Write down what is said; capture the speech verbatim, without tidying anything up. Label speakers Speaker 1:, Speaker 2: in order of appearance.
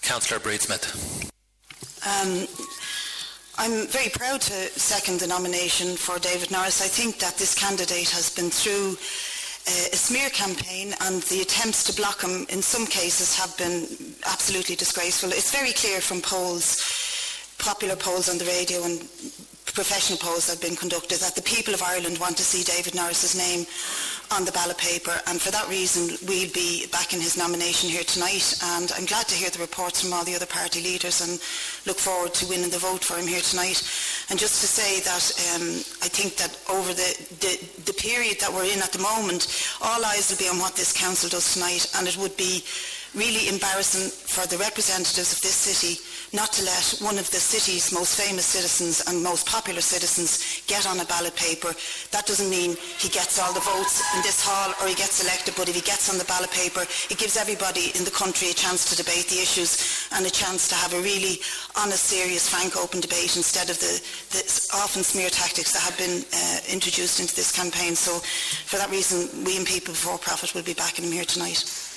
Speaker 1: Councillor Breed-Smith.
Speaker 2: Um, I'm very proud to second the nomination for David Norris. I think that this candidate has been through uh, a smear campaign, and the attempts to block him in some cases have been absolutely disgraceful. It's very clear from polls, popular polls on the radio and professional polls that have been conducted, that the people of Ireland want to see David Norris's name on the ballot paper, and for that reason we'll be backing his nomination here tonight. And I'm glad to hear the reports from all the other party leaders and look forward to winning the vote for him here tonight. And just to say that um, I think that over the, the, the period that we're in at the moment, all eyes will be on what this council does tonight, and it would be really embarrassing for the representatives of this city not to let one of the city's most famous citizens and most popular citizens get on a ballot paper. That doesn't mean he gets all the votes in this hall or he gets elected, but if he gets on the ballot paper, it gives everybody in the country a chance to debate the issues and a chance to have a really honest, serious, frank, open debate instead of the, the often smear tactics that have been uh, introduced into this campaign. So for that reason, we in People Before Profit will be backing him here tonight.